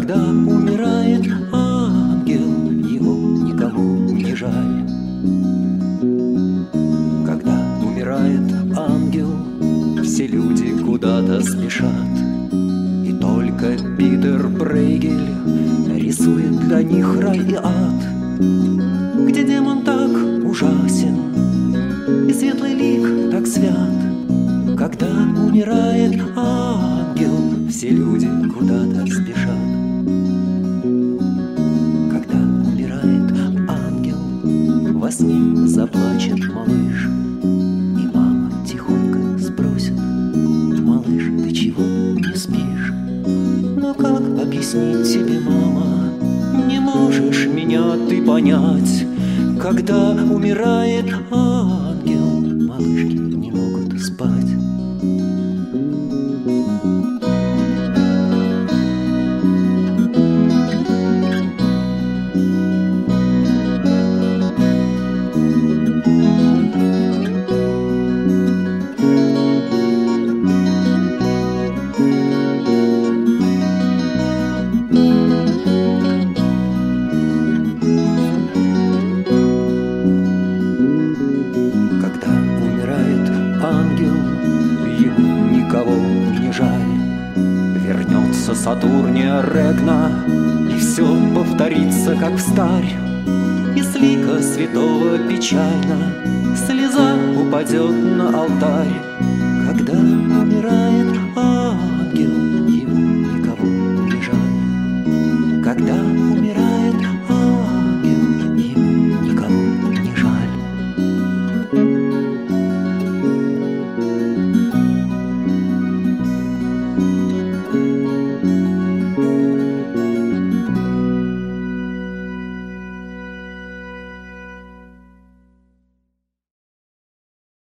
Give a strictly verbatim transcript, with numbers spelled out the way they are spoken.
Когда умирает ангел, его никому не жаль. Когда умирает ангел, все люди куда-то спешат. И только Питер Брейгель рисует для них рай и ад, где демон так ужасен и светлый лик так свят. Когда умирает ангел, все люди куда-то спешат. Когда умирает ангел, во сне заплачет малыш, и мама тихонько спросит: малыш, ты чего не спишь? Но как объяснить тебе, мама, не можешь меня ты понять? Когда умирает ангел, малышки не могут спать. Вернется Сатурния Регна, и все повторится, как встарь. И с лика святого печально слеза упадет на алтарь. Когда умирает ангел,